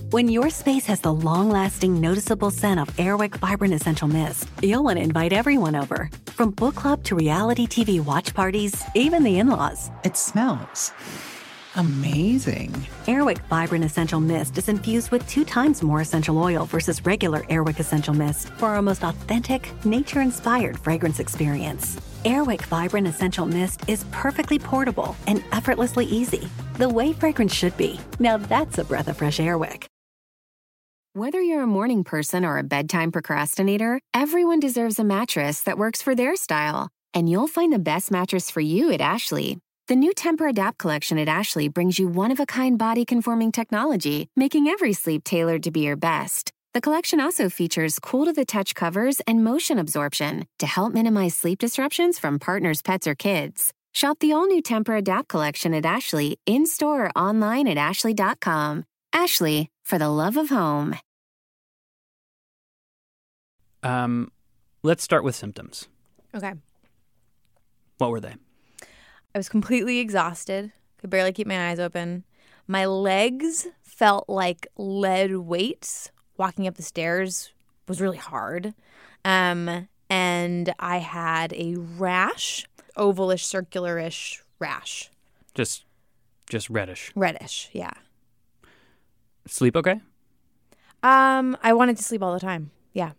When your space has the long-lasting, noticeable scent of Airwick Vibrant Essential Mist, you'll want to invite everyone over. From book club to reality TV watch parties, even the in-laws. It smells amazing. Airwick Vibrant Essential Mist is infused with 2 times more essential oil versus regular Airwick Essential Mist for our most authentic, nature-inspired fragrance experience. Airwick Vibrant Essential Mist is perfectly portable and effortlessly easy. The way fragrance should be. Now that's a breath of fresh Airwick. Whether you're a morning person or a bedtime procrastinator, everyone deserves a mattress that works for their style. And you'll find the best mattress for you at Ashley. The new Tempur-Adapt collection at Ashley brings you one-of-a-kind body-conforming technology, making every sleep tailored to be your best. The collection also features cool-to-the-touch covers and motion absorption to help minimize sleep disruptions from partners, pets, or kids. Shop the all-new Tempur-Adapt collection at Ashley, in-store or online at ashley.com. Ashley, for the love of home. Let's start with symptoms. Okay. What were they? I was completely exhausted. Could barely keep my eyes open. My legs felt like lead weights. Walking up the stairs was really hard. And I had a rash, ovalish, circularish rash. Just reddish. Reddish, yeah. Sleep okay? I wanted to sleep all the time. Yeah.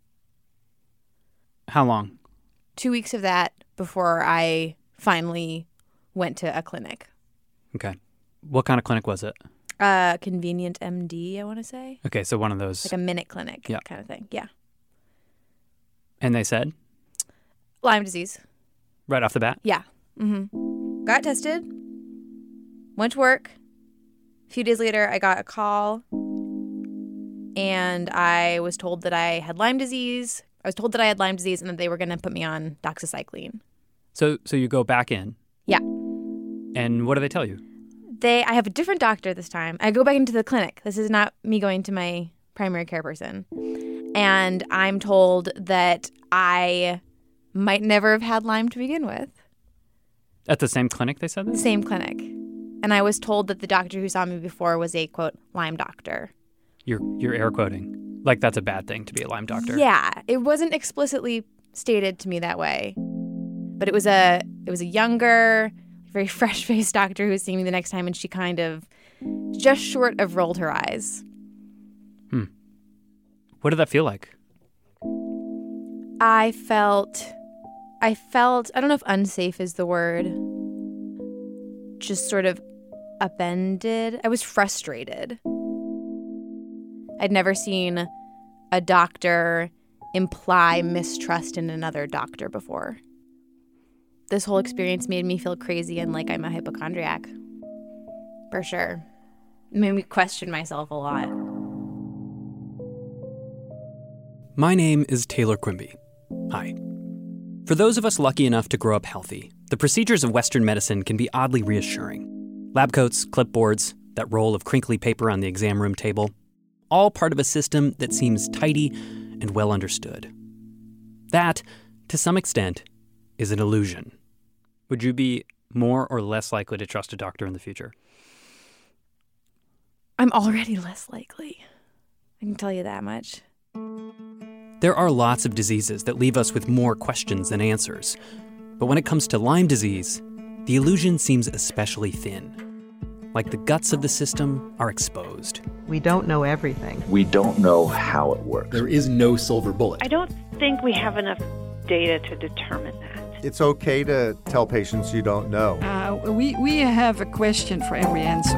How long? 2 weeks of that before I finally went to a clinic. Okay. What kind of clinic was it? Convenient MD, I want to say. Okay, so one of those. Like a minute clinic kind of thing. Yeah. And they said? Lyme disease. Right off the bat? Yeah. Mm-hmm. Got tested. Went to work. A few days later, I got a call. And I was told that I had Lyme disease. I was told that I had Lyme disease and that they were going to put me on doxycycline. So you go back in? Yeah. And what do they tell you? I have a different doctor this time. I go back into the clinic. This is not me going to my primary care person. And I'm told that I might never have had Lyme to begin with. At the same clinic they said that? Same clinic. And I was told that the doctor who saw me before was a, quote, Lyme doctor. You're air quoting. Like that's a bad thing to be a Lyme doctor. Yeah. It wasn't explicitly stated to me that way. But it was a younger, very fresh-faced doctor who was seeing me the next time, and she kind of just short of rolled her eyes. What did that feel like? I felt, I don't know if unsafe is the word, just sort of upended. I was frustrated. I'd never seen a doctor imply mistrust in another doctor before. This whole experience made me feel crazy and like I'm a hypochondriac. For sure. It made me question myself a lot. My name is Taylor Quimby. Hi. For those of us lucky enough to grow up healthy, the procedures of Western medicine can be oddly reassuring. Lab coats, clipboards, that roll of crinkly paper on the exam room table, all part of a system that seems tidy and well understood. That, to some extent, is an illusion. Would you be more or less likely to trust a doctor in the future? I'm already less likely. I can tell you that much. There are lots of diseases that leave us with more questions than answers. But when it comes to Lyme disease, the illusion seems especially thin. Like the guts of the system are exposed. We don't know everything. We don't know how it works. There is no silver bullet. I don't think we have enough data to determine that. It's okay to tell patients you don't know. We have a question for every answer.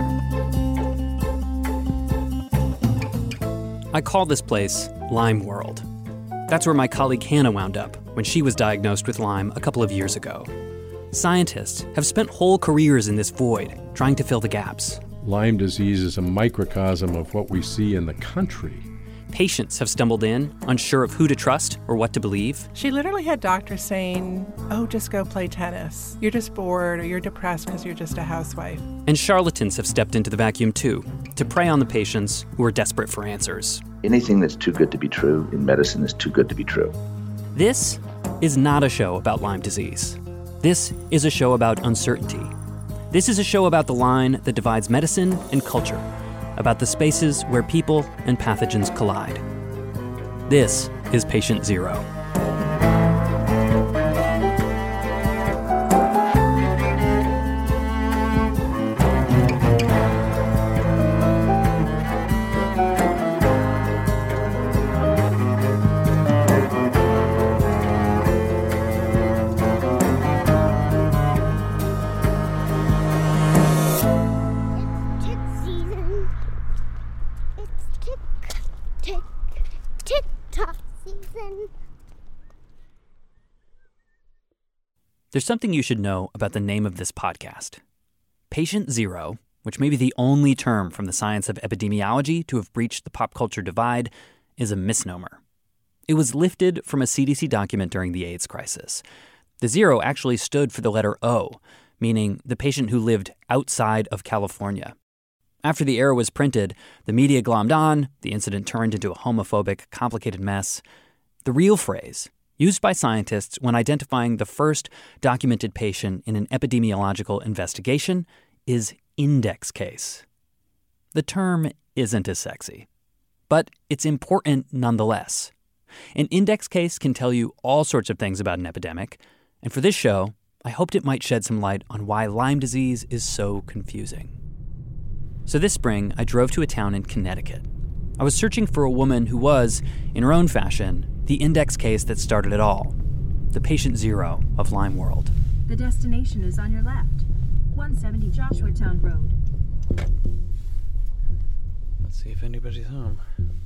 I call this place Lyme World. That's where my colleague Hannah wound up when she was diagnosed with Lyme a couple of years ago. Scientists have spent whole careers in this void, trying to fill the gaps. Lyme disease is a microcosm of what we see in the country. Patients have stumbled in, unsure of who to trust or what to believe. She literally had doctors saying, oh, just go play tennis. You're just bored or you're depressed because you're just a housewife. And charlatans have stepped into the vacuum too, to prey on the patients who are desperate for answers. Anything that's too good to be true in medicine is too good to be true. This is not a show about Lyme disease. This is a show about uncertainty. This is a show about the line that divides medicine and culture, about the spaces where people and pathogens collide. This is Patient Zero. There's something you should know about the name of this podcast. Patient Zero, which may be the only term from the science of epidemiology to have breached the pop culture divide, is a misnomer. It was lifted from a CDC document during the AIDS crisis. The zero actually stood for the letter O, meaning the patient who lived outside of California. After the error was printed, the media glommed on, the incident turned into a homophobic, complicated mess. The real phrase, used by scientists when identifying the first documented patient in an epidemiological investigation, is index case. The term isn't as sexy, but it's important nonetheless. An index case can tell you all sorts of things about an epidemic, and for this show, I hoped it might shed some light on why Lyme disease is so confusing. So this spring, I drove to a town in Connecticut. I was searching for a woman who was, in her own fashion, the index case that started it all, the patient zero of Lyme World. The destination is on your left, 170 Joshuatown Road. Let's see if anybody's home.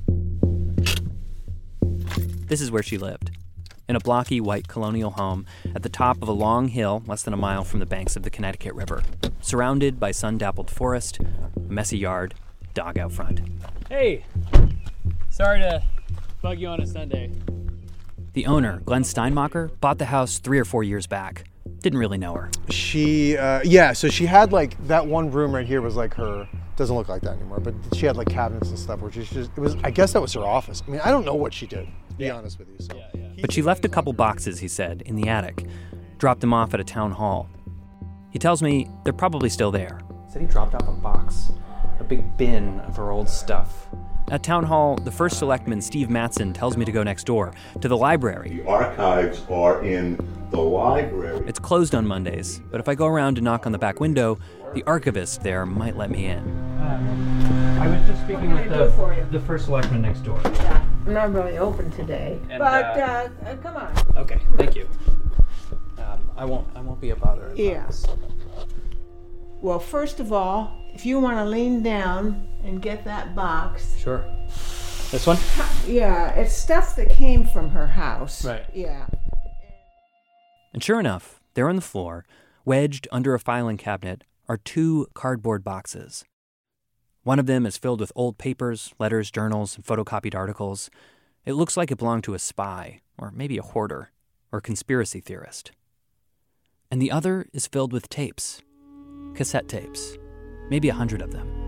This is where she lived, in a blocky white colonial home at the top of a long hill less than a mile from the banks of the Connecticut River, surrounded by sun-dappled forest, a messy yard, dog out front. Hey, sorry to bug you on a Sunday. The owner, Glenn Steinmacher, bought the house 3 or 4 years back. Didn't really know her. So she had that one room right here was her, doesn't look like that anymore, but she had cabinets and stuff, I guess that was her office. I mean, I don't know what she did, to be honest with you. So. But she left a couple boxes, he said, in the attic, dropped them off at a town hall. He tells me they're probably still there. Said he dropped off a box, a big bin of her old stuff. At Town Hall, the first selectman, Steve Matson, tells me to go next door, to the library. The archives are in the library. It's closed on Mondays, but if I go around to knock on the back window, the archivist there might let me in. I was just speaking with the first selectman next door. Yeah, I'm not really open today, and, but come on. Okay, thank you. I won't be a bother. Yes. Well, first of all, if you want to lean down and get that box. Sure. This one? Yeah, it's stuff that came from her house. Right. Yeah. And sure enough, there on the floor, wedged under a filing cabinet, are 2 cardboard boxes. One of them is filled with old papers, letters, journals, and photocopied articles. It looks like it belonged to a spy, or maybe a hoarder, or a conspiracy theorist. And the other is filled with tapes. Cassette tapes. Maybe 100 of them.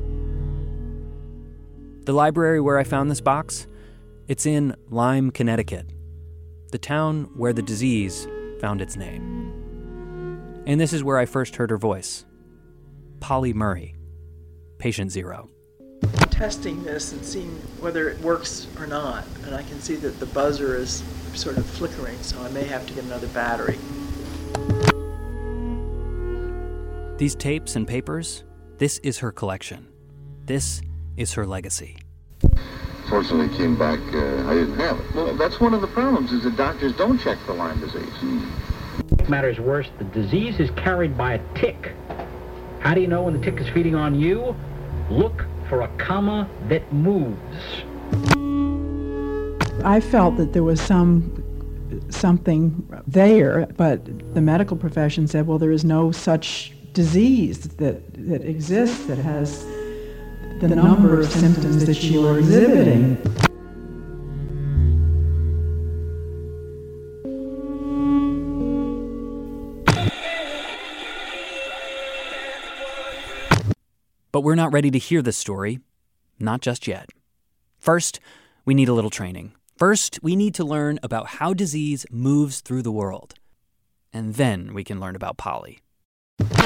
The library where I found this box, it's in Lyme, Connecticut, the town where the disease found its name. And this is where I first heard her voice. Polly Murray, Patient Zero. Testing this and seeing whether it works or not, and I can see that the buzzer is sort of flickering, so I may have to get another battery. These tapes and papers, this is her collection. This is her legacy. Fortunately, it came back, I didn't have it. Well, that's one of the problems, is that doctors don't check for Lyme disease. What matters worse, the disease is carried by a tick. How do you know when the tick is feeding on you? Look for a comma that moves. I felt that there was something there, but the medical profession said, well, there is no such disease that exists that has the number of symptoms that you are exhibiting. But we're not ready to hear this story. Not just yet. First, we need a little training. First, we need to learn about how disease moves through the world. And then we can learn about Polly.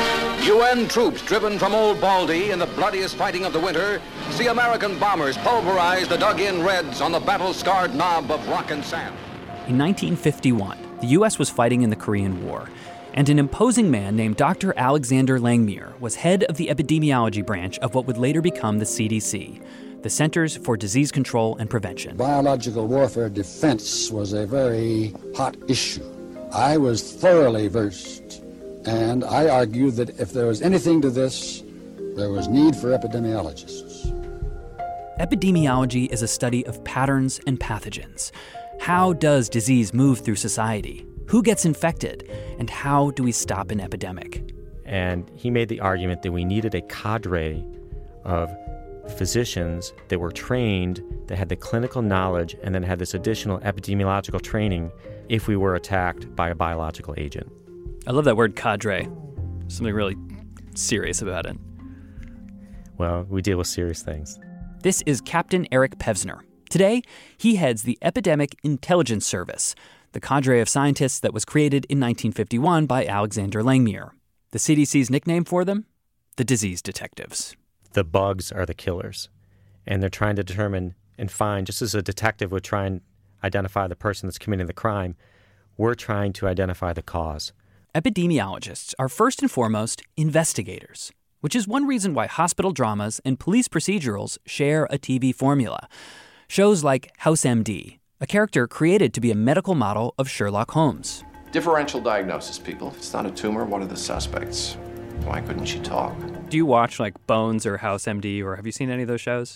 UN troops driven from Old Baldy in the bloodiest fighting of the winter see American bombers pulverize the dug-in Reds on the battle-scarred knob of rock and sand. In 1951, the U.S. was fighting in the Korean War, and an imposing man named Dr. Alexander Langmuir was head of the epidemiology branch of what would later become the CDC, the Centers for Disease Control and Prevention. Biological warfare defense was a very hot issue. I was thoroughly versed, and I argued that if there was anything to this, there was need for epidemiologists. Epidemiology is a study of patterns and pathogens. How does disease move through society? Who gets infected? And how do we stop an epidemic? And he made the argument that we needed a cadre of physicians that were trained, that had the clinical knowledge, and then had this additional epidemiological training if we were attacked by a biological agent. I love that word cadre. Something really serious about it. Well, we deal with serious things. This is Captain Eric Pevsner. Today, he heads the Epidemic Intelligence Service, the cadre of scientists that was created in 1951 by Alexander Langmuir. The CDC's nickname for them? The Disease Detectives. The bugs are the killers, and they're trying to determine and find, just as a detective would try and identify the person that's committing the crime, we're trying to identify the cause. Epidemiologists are first and foremost investigators, which is one reason why hospital dramas and police procedurals share a TV formula. Shows like House MD, a character created to be a medical model of Sherlock Holmes. Differential diagnosis, people. If it's not a tumor, what are the suspects? Why couldn't she talk? Do you watch like Bones or House MD, or have you seen any of those shows?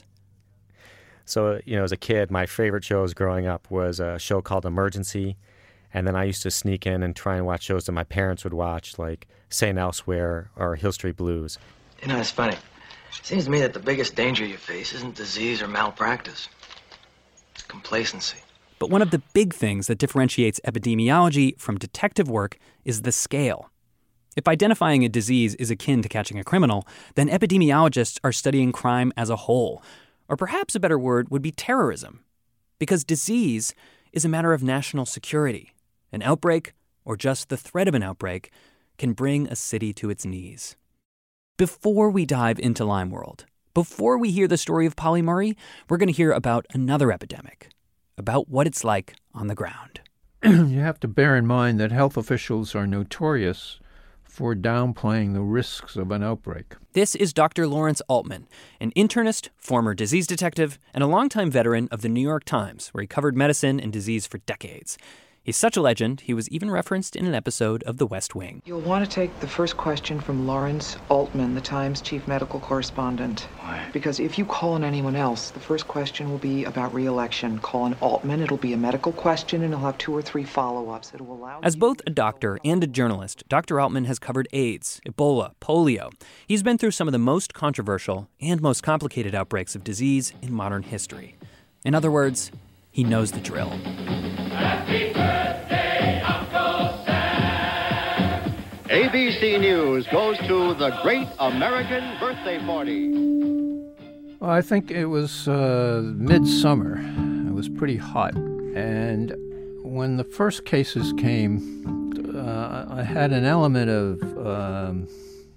So, as a kid, my favorite shows growing up was a show called Emergency. And then I used to sneak in and try and watch shows that my parents would watch, like St. Elsewhere or Hill Street Blues. It's funny. It seems to me that the biggest danger you face isn't disease or malpractice. It's complacency. But one of the big things that differentiates epidemiology from detective work is the scale. If identifying a disease is akin to catching a criminal, then epidemiologists are studying crime as a whole. Or perhaps a better word would be terrorism. Because disease is a matter of national security. An outbreak, or just the threat of an outbreak, can bring a city to its knees. Before we dive into Lyme World, before we hear the story of Polly Murray, we're going to hear about another epidemic, about what it's like on the ground. You have to bear in mind that health officials are notorious for downplaying the risks of an outbreak. This is Dr. Lawrence Altman, an internist, former disease detective, and a longtime veteran of the New York Times, where he covered medicine and disease for decades. He's such a legend, he was even referenced in an episode of The West Wing. You'll want to take the first question from Lawrence Altman, the Times chief medical correspondent. Why? Because if you call on anyone else, the first question will be about re-election. Call on Altman, it'll be a medical question, and he'll have 2 or 3 follow-ups. It will allow As both a doctor and a journalist, Dr. Altman has covered AIDS, Ebola, polio. He's been through some of the most controversial and most complicated outbreaks of disease in modern history. In other words, he knows the drill. Happy birthday, Uncle Sam. ABC News goes to the Great American Birthday Party. Well, I think it was midsummer. It was pretty hot. And when the first cases came, I had an element of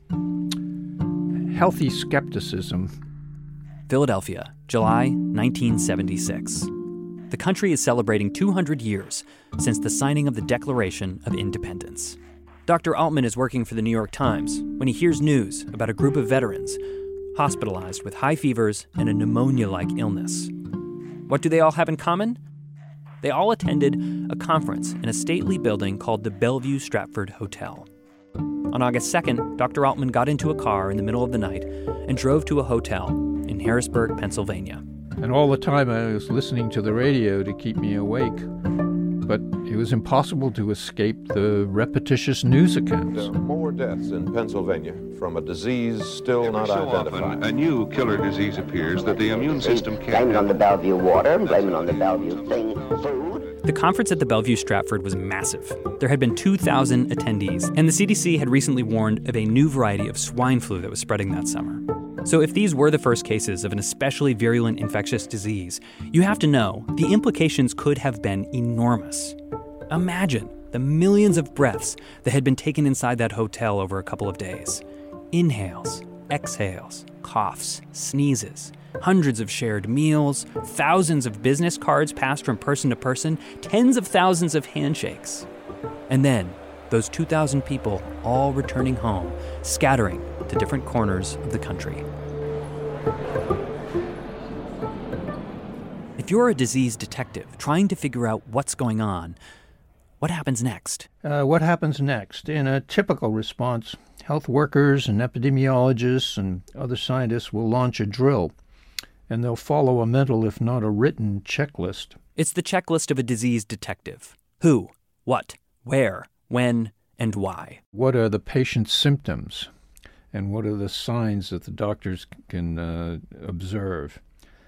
healthy skepticism. Philadelphia, July 1976. The country is celebrating 200 years since the signing of the Declaration of Independence. Dr. Altman is working for the New York Times when he hears news about a group of veterans hospitalized with high fevers and a pneumonia-like illness. What do they all have in common? They all attended a conference in a stately building called the Bellevue Stratford Hotel. On August 2nd, Dr. Altman got into a car in the middle of the night and drove to a hotel in Harrisburg, Pennsylvania. And all the time I was listening to the radio to keep me awake. But it was impossible to escape the repetitious news accounts. There are more deaths in Pennsylvania from a disease still not identified. Often, a new killer disease appears that the immune system can't... Blame it on the Bellevue water, blame it on the Bellevue food. The conference at the Bellevue Stratford was massive. There had been 2,000 attendees, and the CDC had recently warned of a new variety of swine flu that was spreading that summer. So if these were the first cases of an especially virulent infectious disease, you have to know the implications could have been enormous. Imagine the millions of breaths that had been taken inside that hotel over a couple of days. Inhales, exhales, coughs, sneezes, hundreds of shared meals, thousands of business cards passed from person to person, tens of thousands of handshakes. And then, those 2,000 people all returning home, scattering to different corners of the country. If you're a disease detective trying to figure out what's going on, what happens next? What happens next? In a typical response, health workers and epidemiologists and other scientists will launch a drill, and they'll follow a mental, if not a written, checklist. It's the checklist of a disease detective. Who, what, where, when, and why. What are the patient's symptoms, and what are the signs that the doctors can observe?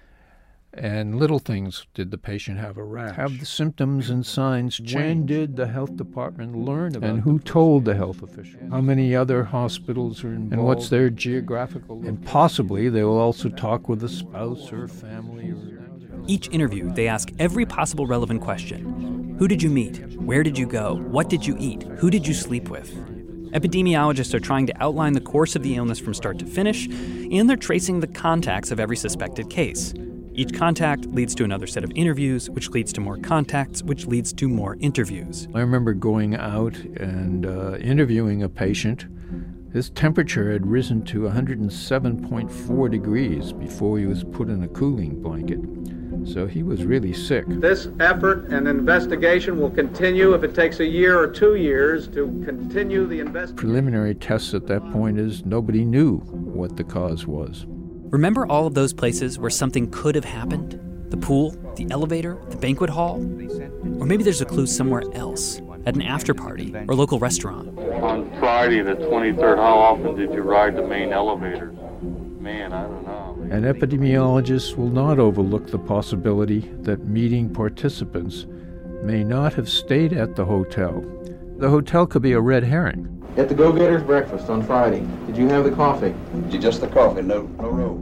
And little things. Did the patient have a rash? Have the symptoms and signs changed? When did the health department learn about it? And who told the health official? How many other hospitals are involved? And what's their geographical location? And possibly they will also talk with a spouse or family. Each interview, they ask every possible relevant question. Who did you meet? Where did you go? What did you eat? Who did you sleep with? Epidemiologists are trying to outline the course of the illness from start to finish, and they're tracing the contacts of every suspected case. Each contact leads to another set of interviews, which leads to more contacts, which leads to more interviews. I remember going out and interviewing a patient. His temperature had risen to 107.4 degrees before he was put in a cooling blanket. So he was really sick. This effort and investigation will continue if it takes a year or 2 years to continue the investigation. Preliminary tests at that point is nobody knew what the cause was. Remember all of those places where something could have happened? The pool, the elevator, the banquet hall? Or maybe there's a clue somewhere else, at an after party or local restaurant. On Friday the 23rd, how often did you ride the main elevator? Man, I don't know. And epidemiologists will not overlook the possibility that meeting participants may not have stayed at the hotel. The hotel could be a red herring. At the Go-Getters breakfast on Friday, did you have the coffee? Just the coffee, no roll.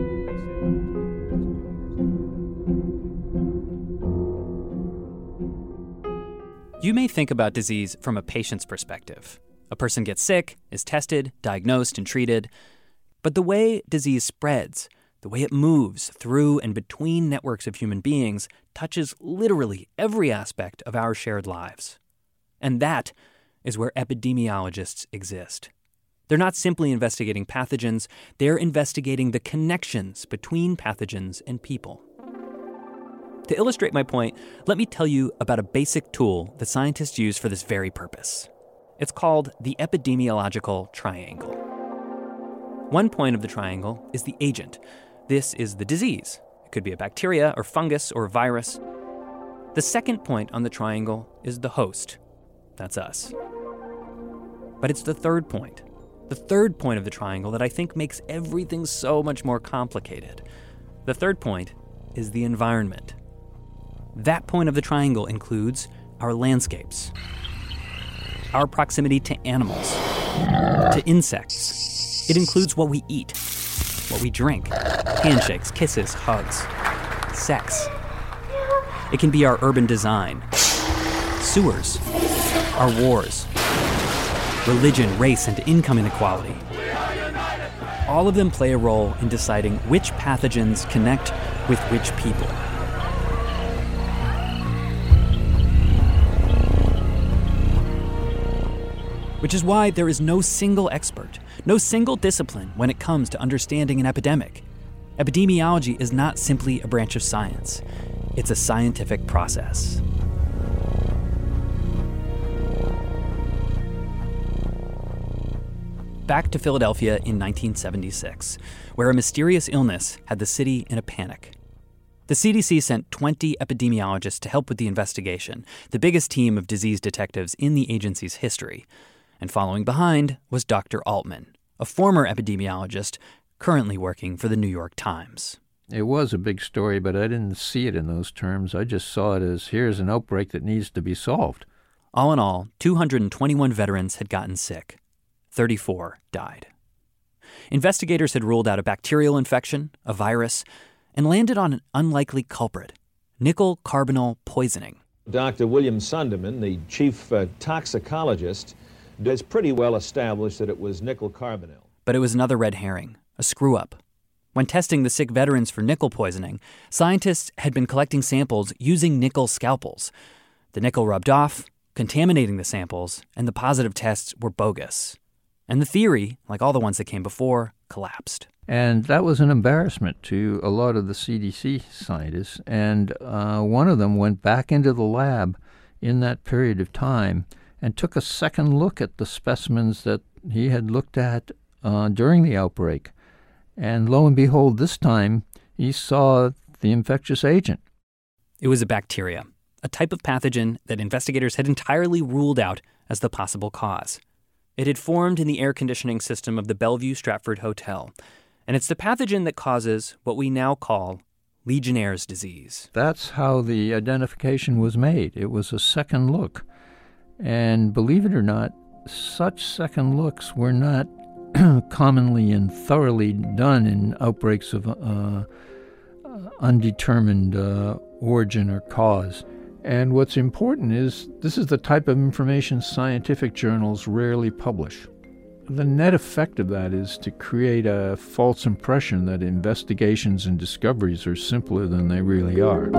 You may think about disease from a patient's perspective. A person gets sick, is tested, diagnosed, and treated. But the way disease spreads, the way it moves through and between networks of human beings, touches literally every aspect of our shared lives. And that is where epidemiologists exist. They're not simply investigating pathogens, they're investigating the connections between pathogens and people. To illustrate my point, let me tell you about a basic tool that scientists use for this very purpose. It's called the epidemiological triangle. One point of the triangle is the agent. This is the disease. It could be a bacteria or fungus or virus. The second point on the triangle is the host. That's us. But it's the third point of the triangle that I think makes everything so much more complicated. The third point is the environment. That point of the triangle includes our landscapes, our proximity to animals, to insects. It includes what we eat, what we drink, handshakes, kisses, hugs, sex. It can be our urban design, sewers, our wars, religion, race, and income inequality. All of them play a role in deciding which pathogens connect with which people. Which is why there is no single expert, no single discipline when it comes to understanding an epidemic. Epidemiology is not simply a branch of science. It's a scientific process. Back to Philadelphia in 1976, where a mysterious illness had the city in a panic. The CDC sent 20 epidemiologists to help with the investigation, the biggest team of disease detectives in the agency's history. And following behind was Dr. Altman, a former epidemiologist currently working for the New York Times. It was a big story, but I didn't see it in those terms. I just saw it as, here's an outbreak that needs to be solved. All in all, 221 veterans had gotten sick. 34 died. Investigators had ruled out a bacterial infection, a virus, and landed on an unlikely culprit, nickel carbonyl poisoning. Dr. William Sunderman, the chief toxicologist, it's pretty well established that it was nickel carbonyl. But it was another red herring, a screw-up. When testing the sick veterans for nickel poisoning, scientists had been collecting samples using nickel scalpels. The nickel rubbed off, contaminating the samples, and the positive tests were bogus. And the theory, like all the ones that came before, collapsed. And that was an embarrassment to a lot of the CDC scientists. And one of them went back into the lab in that period of time and took a second look at the specimens that he had looked at during the outbreak. And lo and behold, this time he saw the infectious agent. It was a bacteria, a type of pathogen that investigators had entirely ruled out as the possible cause. It had formed in the air conditioning system of the Bellevue Stratford Hotel, and it's the pathogen that causes what we now call Legionnaire's disease. That's how the identification was made. It was a second look. And believe it or not, such second looks were not commonly and thoroughly done in outbreaks of undetermined origin or cause. And what's important is this is the type of information scientific journals rarely publish. The net effect of that is to create a false impression that investigations and discoveries are simpler than they really are.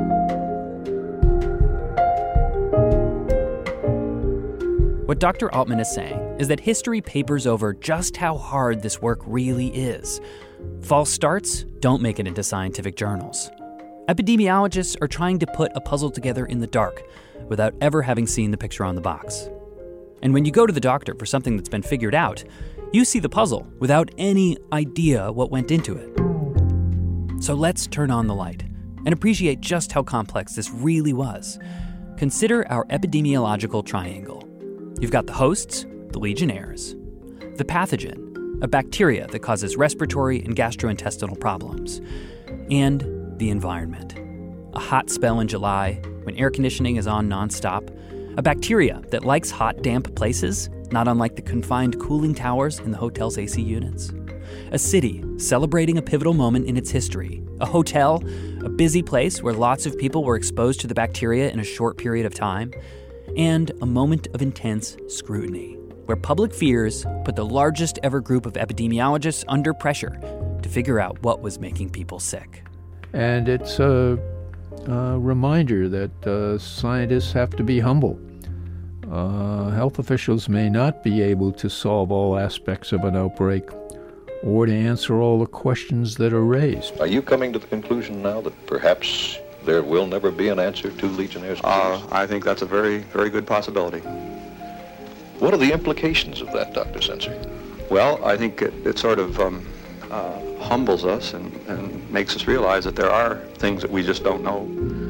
What Dr. Altman is saying is that history papers over just how hard this work really is. False starts don't make it into scientific journals. Epidemiologists are trying to put a puzzle together in the dark without ever having seen the picture on the box. And when you go to the doctor for something that's been figured out, you see the puzzle without any idea what went into it. So let's turn on the light and appreciate just how complex this really was. Consider our epidemiological triangle. You've got the hosts, the Legionnaires, the pathogen, a bacteria that causes respiratory and gastrointestinal problems, and the environment. A hot spell in July when air conditioning is on nonstop, a bacteria that likes hot, damp places, not unlike the confined cooling towers in the hotel's AC units. A city celebrating a pivotal moment in its history. A hotel, a busy place where lots of people were exposed to the bacteria in a short period of time. And a moment of intense scrutiny, where public fears put the largest ever group of epidemiologists under pressure to figure out what was making people sick. And it's a reminder that scientists have to be humble. Health officials may not be able to solve all aspects of an outbreak or to answer all the questions that are raised. Are you coming to the conclusion now that perhaps there will never be an answer to Legionnaire's disease? I think that's a very, very good possibility. What are the implications of that, Dr. Sensory? Well, I think it sort of humbles us and makes us realize that there are things that we just don't know.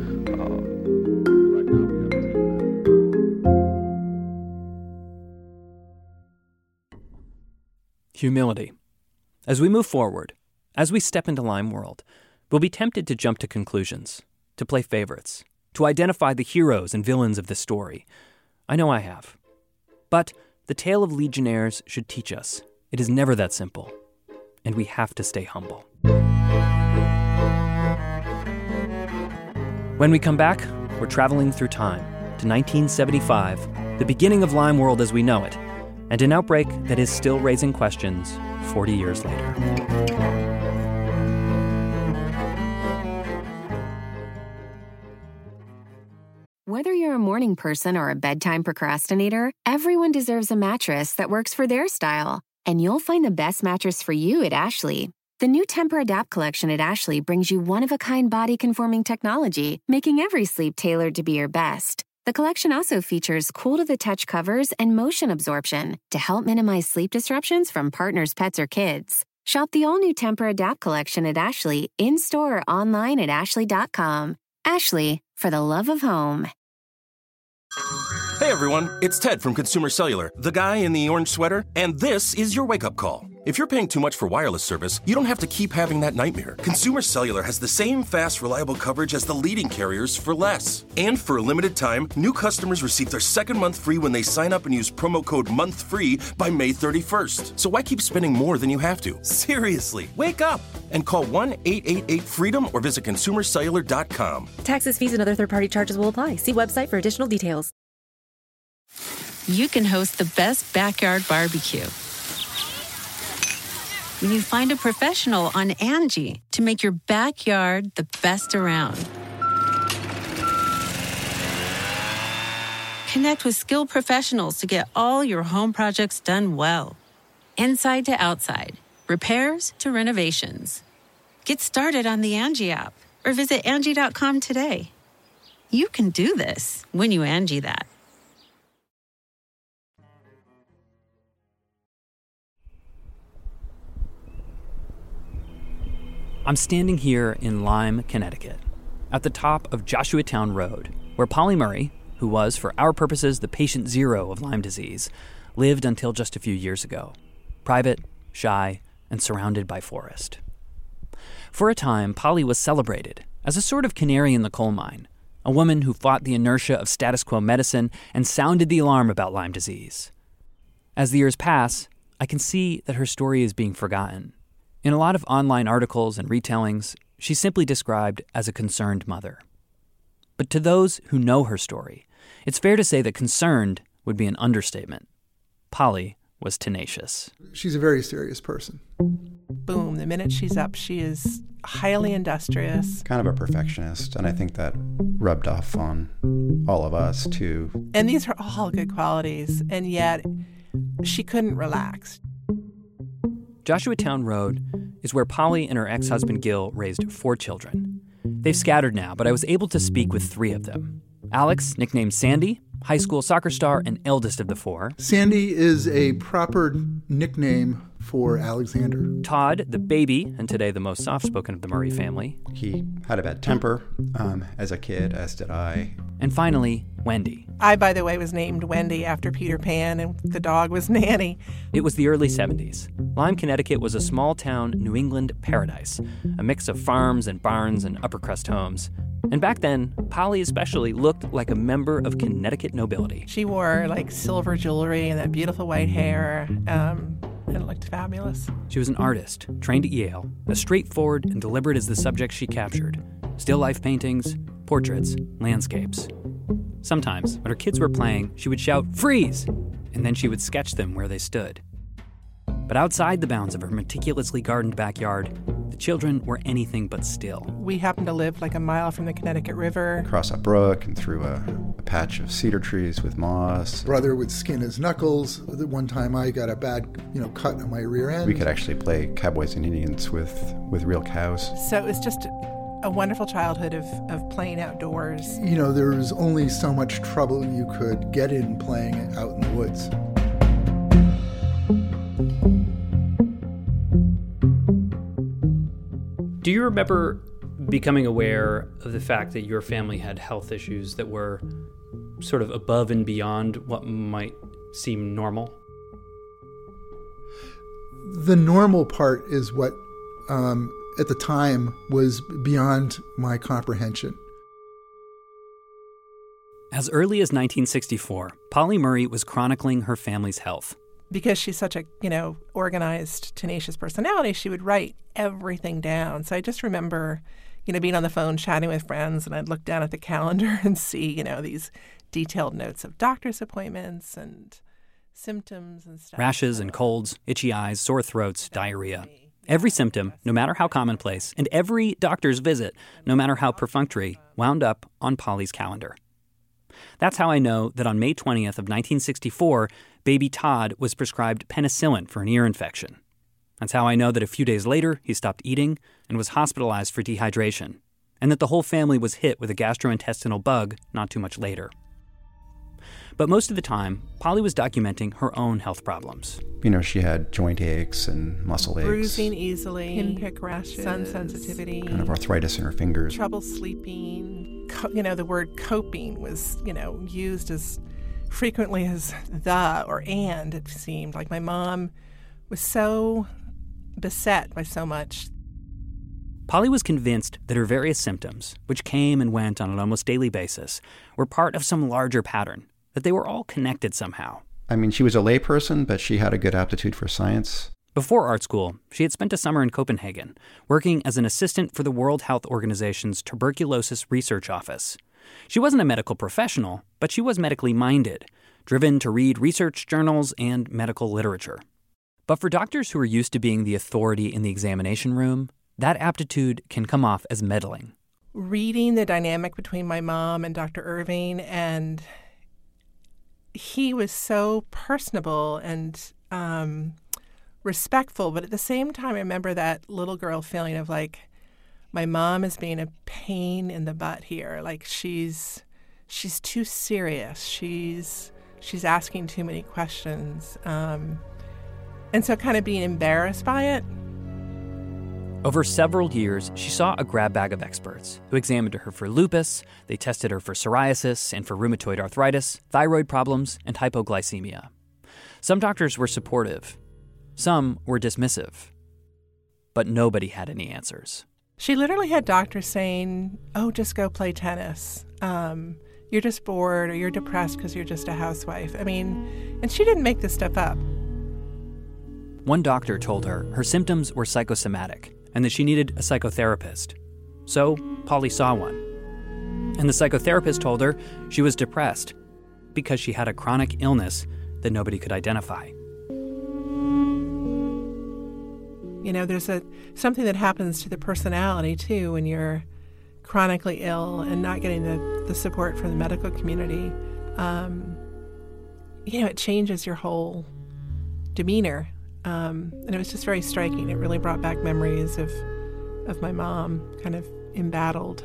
Humility. As we move forward, as we step into Lyme World, we'll be tempted to jump to conclusions, to play favorites, to identify the heroes and villains of this story. I know I have. But the tale of Legionnaires should teach us it is never that simple, and we have to stay humble. When we come back, we're traveling through time to 1975, the beginning of Lyme World as we know it, and an outbreak that is still raising questions 40 years later. Whether you're a morning person or a bedtime procrastinator, everyone deserves a mattress that works for their style. And you'll find the best mattress for you at Ashley. The new Tempur-Adapt collection at Ashley brings you one-of-a-kind body-conforming technology, making every sleep tailored to be your best. The collection also features cool-to-the-touch covers and motion absorption to help minimize sleep disruptions from partners, pets, or kids. Shop the all-new Tempur-Adapt collection at Ashley, in-store or online at ashley.com. Ashley, for the love of home. Hey everyone, it's Ted from Consumer Cellular, the guy in the orange sweater, and this is your wake-up call. If you're paying too much for wireless service, you don't have to keep having that nightmare. Consumer Cellular has the same fast, reliable coverage as the leading carriers for less. And for a limited time, new customers receive their second month free when they sign up and use promo code MONTHFREE by May 31st. So why keep spending more than you have to? Seriously, wake up and call 1-888-FREEDOM or visit consumercellular.com. Taxes, fees, and other third-party charges will apply. See website for additional details. You can host the best backyard barbecue when you find a professional on Angie to make your backyard the best around. Connect with skilled professionals to get all your home projects done well. Inside to outside, repairs to renovations. Get started on the Angie app or visit Angie.com today. You can do this when you Angie that. I'm standing here in Lyme, Connecticut, at the top of Joshuatown Road, where Polly Murray, who was, for our purposes, the patient zero of Lyme disease, lived until just a few years ago. Private, shy, and surrounded by forest. For a time, Polly was celebrated as a sort of canary in the coal mine, a woman who fought the inertia of status quo medicine and sounded the alarm about Lyme disease. As the years pass, I can see that her story is being forgotten. In a lot of online articles and retellings, she's simply described as a concerned mother. But to those who know her story, it's fair to say that concerned would be an understatement. Polly was tenacious. She's a very serious person. Boom, the minute she's up, she is highly industrious. Kind of a perfectionist, and I think that rubbed off on all of us, too. And these are all good qualities, and yet she couldn't relax. Joshuatown Road is where Polly and her ex-husband Gil raised 4 children. They've scattered now, but I was able to speak with 3 of them. Alex, nicknamed Sandy, high school soccer star and eldest of the 4. Sandy is a proper nickname for Alexander. Todd, the baby, and today the most soft-spoken of the Murray family. He had a bad temper as a kid, as did I. And finally, Wendy. I, by the way, was named Wendy after Peter Pan, and the dog was Nanny. It was the early 70s. Lyme, Connecticut was a small-town New England paradise, a mix of farms and barns and upper-crust homes. And back then, Polly especially looked like a member of Connecticut nobility. She wore, like, silver jewelry and that beautiful white hair, and it looked fabulous. She was an artist, trained at Yale, as straightforward and deliberate as the subjects she captured. Still life paintings, portraits, landscapes. Sometimes, when her kids were playing, she would shout, "Freeze!" and then she would sketch them where they stood. But outside the bounds of her meticulously gardened backyard, the children were anything but still. We happened to live like a mile from the Connecticut River. Across a brook and through a patch of cedar trees with moss. Brother would skin his knuckles. One time I got a bad, cut on my rear end. We could actually play cowboys and Indians with real cows. So it was just a wonderful childhood of playing outdoors. There was only so much trouble you could get in playing out in the woods. Do you remember becoming aware of the fact that your family had health issues that were sort of above and beyond what might seem normal? The normal part is what, at the time, was beyond my comprehension. As early as 1964, Polly Murray was chronicling her family's health. Because she's such a, organized, tenacious personality, she would write everything down. So I just remember, being on the phone chatting with friends, and I'd look down at the calendar and see, these detailed notes of doctor's appointments and symptoms and stuff. Rashes and colds, itchy eyes, sore throats, diarrhea. Every symptom, no matter how commonplace, and every doctor's visit, no matter how perfunctory, wound up on Polly's calendar. That's how I know that on May 20th of 1964, baby Todd was prescribed penicillin for an ear infection. That's how I know that a few days later, he stopped eating and was hospitalized for dehydration, and that the whole family was hit with a gastrointestinal bug not too much later. But most of the time, Polly was documenting her own health problems. She had joint aches and muscle aches. Bruising easily, pinprick rashes, sun sensitivity. Kind of arthritis in her fingers. Trouble sleeping. The word coping was, used as frequently as the or and, it seemed. Like my mom was so beset by so much. Polly was convinced that her various symptoms, which came and went on an almost daily basis, were part of some larger pattern, that they were all connected somehow. I mean, she was a layperson, but she had a good aptitude for science. Before art school, she had spent a summer in Copenhagen, working as an assistant for the World Health Organization's Tuberculosis Research Office. She wasn't a medical professional, but she was medically minded, driven to read research journals and medical literature. But for doctors who are used to being the authority in the examination room, that aptitude can come off as meddling. Reading the dynamic between my mom and Dr. Irving, and he was so personable and respectful, but at the same time, I remember that little girl feeling of like, my mom is being a pain in the butt here. Like she's too serious. She's asking too many questions. And so kind of being embarrassed by it. Over several years, she saw a grab bag of experts who examined her for lupus, they tested her for psoriasis and for rheumatoid arthritis, thyroid problems, and hypoglycemia. Some doctors were supportive. Some were dismissive. But nobody had any answers. She literally had doctors saying, oh, just go play tennis. You're just bored or you're depressed because you're just a housewife. I mean, and she didn't make this stuff up. One doctor told her her symptoms were psychosomatic and that she needed a psychotherapist. So Polly saw one. And the psychotherapist told her she was depressed because she had a chronic illness that nobody could identify. You know, there's something that happens to the personality, too, when you're chronically ill and not getting the support from the medical community. It changes your whole demeanor. And it was just very striking. It really brought back memories of my mom kind of embattled.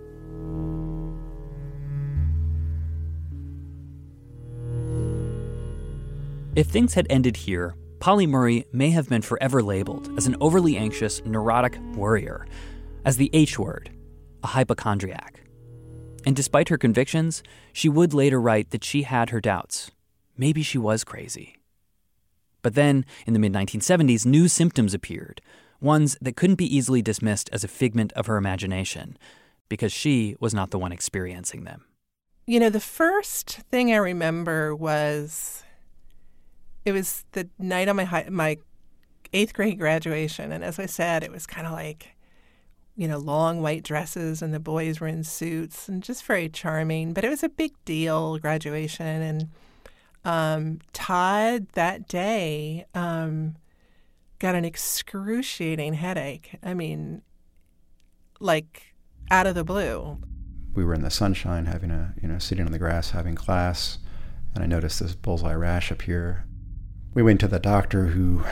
If things had ended here, Polly Murray may have been forever labeled as an overly anxious, neurotic worrier, as the H word, a hypochondriac. And despite her convictions, she would later write that she had her doubts. Maybe she was crazy. But then, in the mid-1970s, new symptoms appeared, ones that couldn't be easily dismissed as a figment of her imagination, because she was not the one experiencing them. You know, the first thing I remember was, it was the night on my 8th grade graduation, and as I said, it was kind of like, you know, long white dresses, and the boys were in suits, and just very charming, but it was a big deal, graduation, and Todd that day got an excruciating headache. I mean, like out of the blue. We were in the sunshine sitting on the grass having class, and I noticed this bullseye rash appear. We went to the doctor who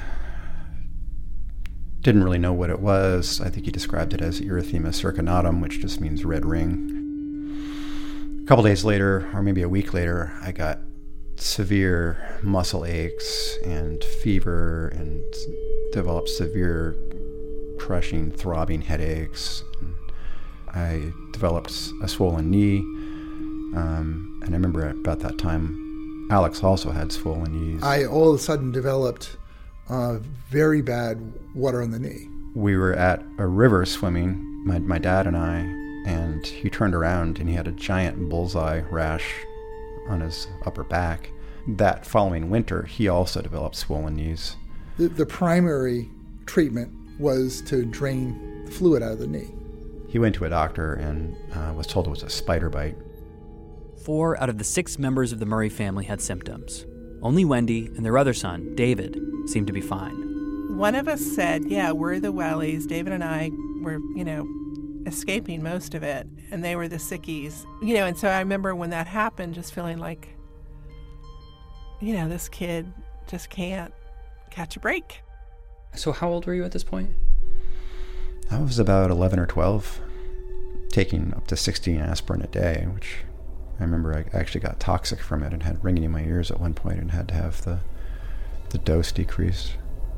didn't really know what it was. I think he described it as erythema circinatum, which just means red ring. A couple days later, or maybe a week later, I got severe muscle aches and fever and developed severe crushing, throbbing headaches. I developed a swollen knee, and I remember about that time, Alex also had swollen knees. I all of a sudden developed very bad water on the knee. We were at a river swimming, my dad and I, and he turned around and he had a giant bullseye rash on his upper back. That following winter, he also developed swollen knees. The primary treatment was to drain the fluid out of the knee. He went to a doctor and was told it was a spider bite. 4 out of the 6 members of the Murray family had symptoms. Only Wendy and their other son, David, seemed to be fine. One of us said, yeah, we're the wellies. David and I were, escaping most of it, and they were the sickies. And so I remember when that happened, just feeling like, this kid just can't catch a break. So how old were you at this point? I was about 11 or 12, taking up to 16 aspirin a day, which I remember I actually got toxic from it and had ringing in my ears at one point and had to have the dose decreased.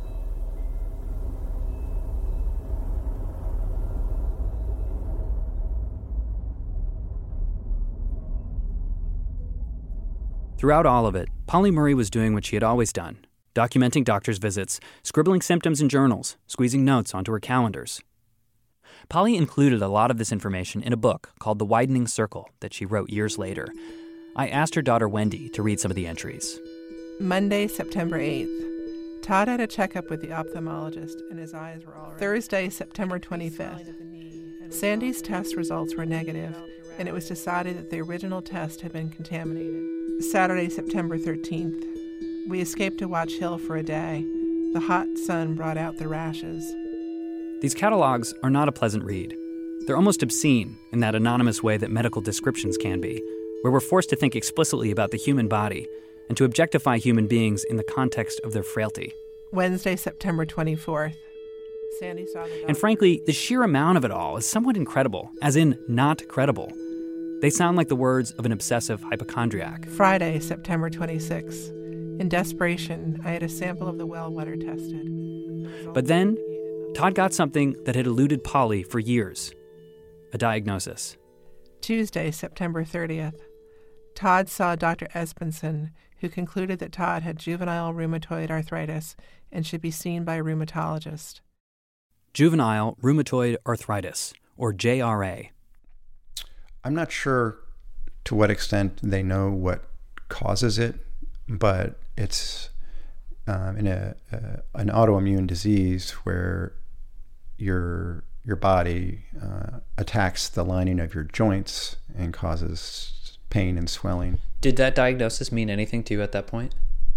Throughout all of it, Polly Murray was doing what she had always done, documenting doctors' visits, scribbling symptoms in journals, squeezing notes onto her calendars. Polly included a lot of this information in a book called The Widening Circle that she wrote years later. I asked her daughter Wendy to read some of the entries. Monday, September 8th. Todd had a checkup with the ophthalmologist and his eyes were all right. Thursday, September 25th. Sandy's test results were negative, and it was decided that the original test had been contaminated. Saturday, September 13th. We escaped to Watch Hill for a day. The hot sun brought out the rashes. These catalogs are not a pleasant read. They're almost obscene in that anonymous way that medical descriptions can be, where we're forced to think explicitly about the human body and to objectify human beings in the context of their frailty. Wednesday, September 24th. Sandy saw the dog. And frankly, the sheer amount of it all is somewhat incredible, as in not credible. They sound like the words of an obsessive hypochondriac. Friday, September 26th. In desperation, I had a sample of the well water tested. But then, Todd got something that had eluded Polly for years. A diagnosis. Tuesday, September 30th. Todd saw Dr. Espenson, who concluded that Todd had juvenile rheumatoid arthritis and should be seen by a rheumatologist. Juvenile rheumatoid arthritis, or JRA. I'm not sure to what extent they know what causes it, but it's an autoimmune disease where your body attacks the lining of your joints and causes pain and swelling. Did that diagnosis mean anything to you at that point?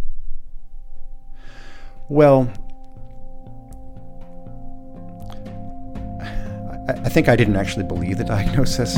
Well, I think I didn't actually believe the diagnosis.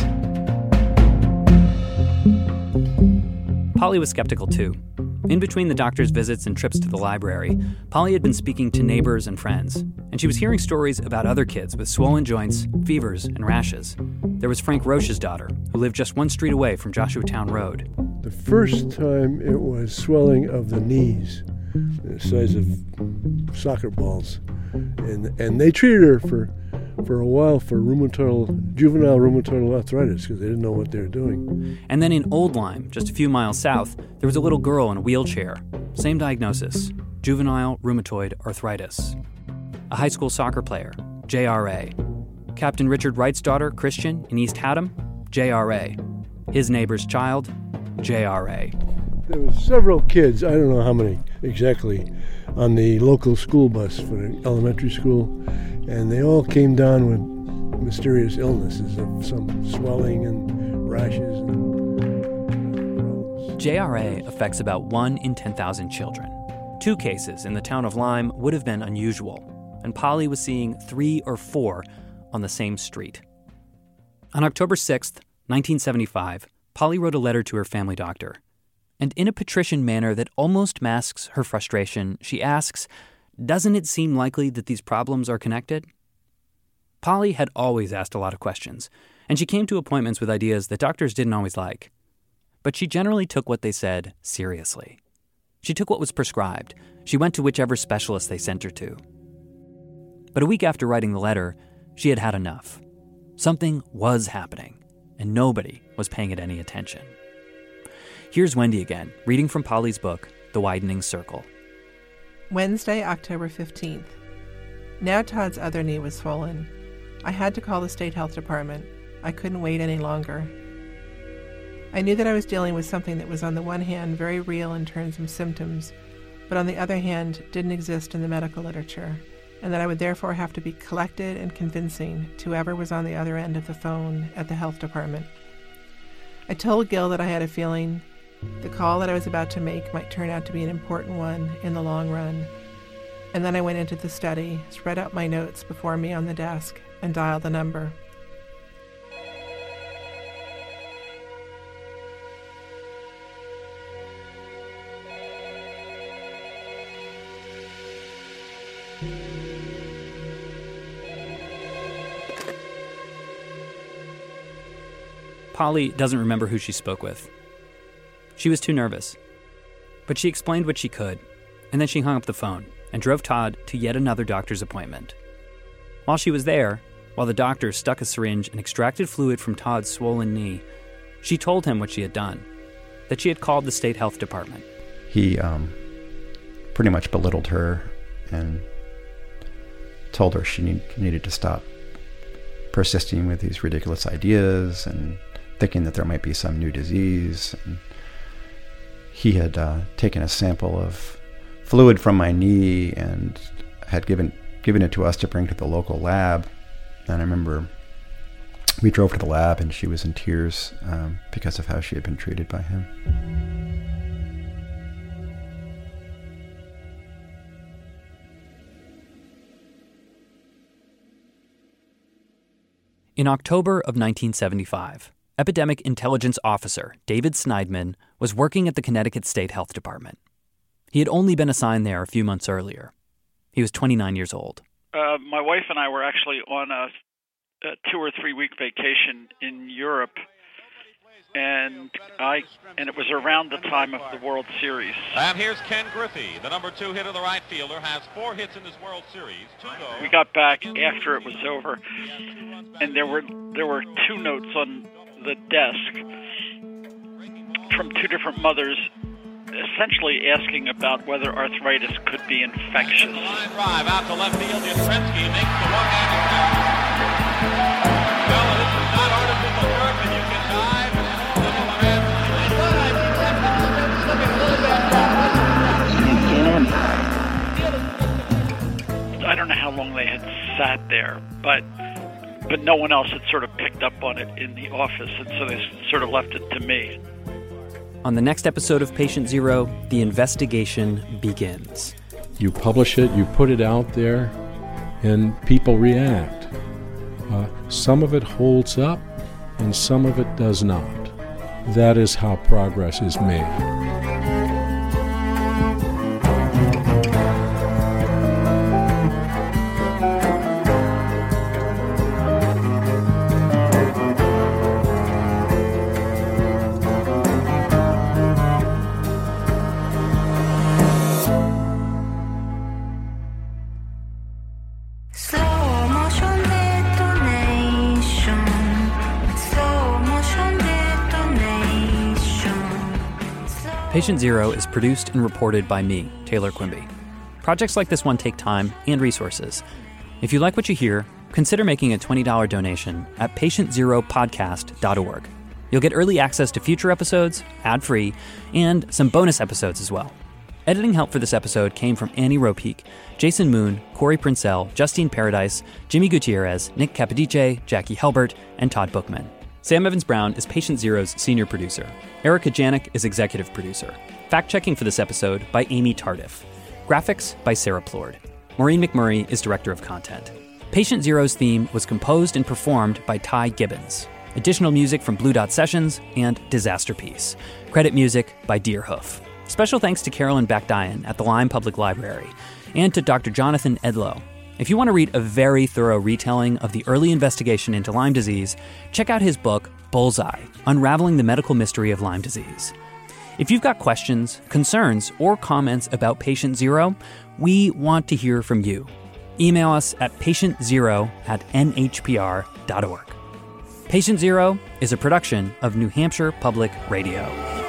Polly was skeptical too. In between the doctor's visits and trips to the library, Polly had been speaking to neighbors and friends, and she was hearing stories about other kids with swollen joints, fevers, and rashes. There was Frank Roche's daughter, who lived just one street away from Joshuatown Road. The first time it was swelling of the knees, the size of soccer balls. And they treated her for a while for juvenile rheumatoid arthritis because they didn't know what they were doing. And then in Old Lyme, just a few miles south, there was a little girl in a wheelchair. Same diagnosis, juvenile rheumatoid arthritis. A high school soccer player, JRA. Captain Richard Wright's daughter, Christian, in East Haddam, JRA. His neighbor's child, JRA. There were several kids, I don't know how many exactly, on the local school bus for the elementary school, and they all came down with mysterious illnesses of some swelling and rashes. JRA affects about 1 in 10,000 children. 2 cases in the town of Lyme would have been unusual, and Polly was seeing 3 or 4 on the same street. On October 6th, 1975, Polly wrote a letter to her family doctor. And in a patrician manner that almost masks her frustration, she asks, "Doesn't it seem likely that these problems are connected?" Polly had always asked a lot of questions, and she came to appointments with ideas that doctors didn't always like. But she generally took what they said seriously. She took what was prescribed. She went to whichever specialist they sent her to. But a week after writing the letter, she had had enough. Something was happening, and nobody was paying it any attention. Here's Wendy again, reading from Polly's book, The Widening Circle. Wednesday, October 15th. Now Todd's other knee was swollen. I had to call the state health department. I couldn't wait any longer. I knew that I was dealing with something that was on the one hand very real in terms of symptoms, but on the other hand didn't exist in the medical literature, and that I would therefore have to be collected and convincing to whoever was on the other end of the phone at the health department. I told Gil that I had a feeling the call that I was about to make might turn out to be an important one in the long run. And then I went into the study, spread out my notes before me on the desk, and dialed the number. Polly doesn't remember who she spoke with. She was too nervous. But she explained what she could, and then she hung up the phone and drove Todd to yet another doctor's appointment. While she was there, while the doctor stuck a syringe and extracted fluid from Todd's swollen knee, she told him what she had done, that she had called the state health department. He pretty much belittled her and told her she needed to stop persisting with these ridiculous ideas and thinking that there might be some new disease. And he had taken a sample of fluid from my knee and had given it to us to bring to the local lab. And I remember we drove to the lab and she was in tears because of how she had been treated by him. In October of 1975, Epidemic Intelligence Officer David Sneidman was working at the Connecticut State Health Department. He had only been assigned there a few months earlier. He was 29 years old. My wife and I were actually on a 2 or 3 week vacation in Europe, and it was around the time of the World Series. And here's Ken Griffey, the number 2 hitter, the right fielder, has 4 hits in this World Series. 2 goals. We got back after it was over, and there were 2 notes on the desk from 2 different mothers, essentially asking about whether arthritis could be infectious. Line drive out to left field. Yastrzemski makes the one-handed catch. Well, this is not artificial turf, and you can dive and look at the man. I thought I detected looking a little bit. I don't know how long they had sat there, but no one else had sort of picked up on it in the office, and so they sort of left it to me. On the next episode of Patient Zero, the investigation begins. You publish it, you put it out there, and people react. Some of it holds up, and some of it does not. That is how progress is made. Patient Zero is produced and reported by me, Taylor Quimby. Projects like this one take time and resources. If you like what you hear, consider making a $20 donation at patientzeropodcast.org. You'll get early access to future episodes, ad-free, and some bonus episodes as well. Editing help for this episode came from Annie Ropeek, Jason Moon, Corey Princell, Justine Paradise, Jimmy Gutierrez, Nick Capodice, Jackie Helbert, and Todd Bookman. Sam Evans-Brown is Patient Zero's senior producer. Erica Janik is executive producer. Fact-checking for this episode by Amy Tardif. Graphics by Sarah Plord. Maureen McMurray is director of content. Patient Zero's theme was composed and performed by Ty Gibbons. Additional music from Blue Dot Sessions and Disaster Piece. Credit music by Deerhoof. Special thanks to Carolyn Bakdayan at the Lyme Public Library and to Dr. Jonathan Edlow. If you want to read a very thorough retelling of the early investigation into Lyme disease, check out his book, Bullseye, Unraveling the Medical Mystery of Lyme Disease. If you've got questions, concerns, or comments about Patient Zero, we want to hear from you. Email us at patientzero@nhpr.org. Patient Zero is a production of New Hampshire Public Radio.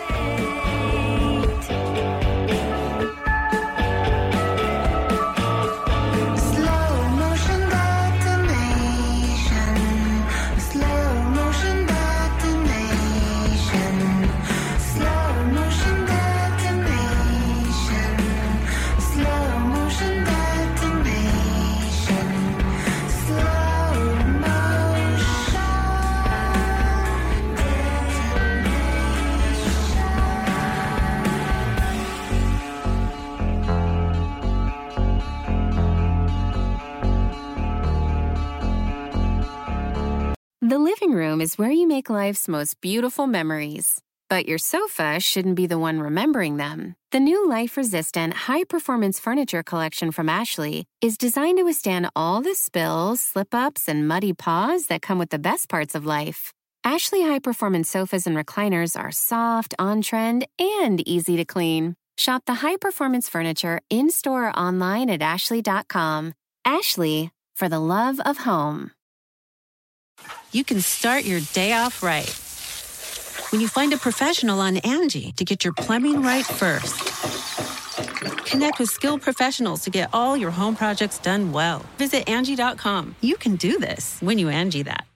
The living room is where you make life's most beautiful memories. But your sofa shouldn't be the one remembering them. The new life-resistant, high-performance furniture collection from Ashley is designed to withstand all the spills, slip-ups, and muddy paws that come with the best parts of life. Ashley high-performance sofas and recliners are soft, on-trend, and easy to clean. Shop the high-performance furniture in-store or online at ashley.com. Ashley, for the love of home. You can start your day off right when you find a professional on Angie to get your plumbing right first. Connect with skilled professionals to get all your home projects done well. Visit Angie.com. You can do this when you Angie that.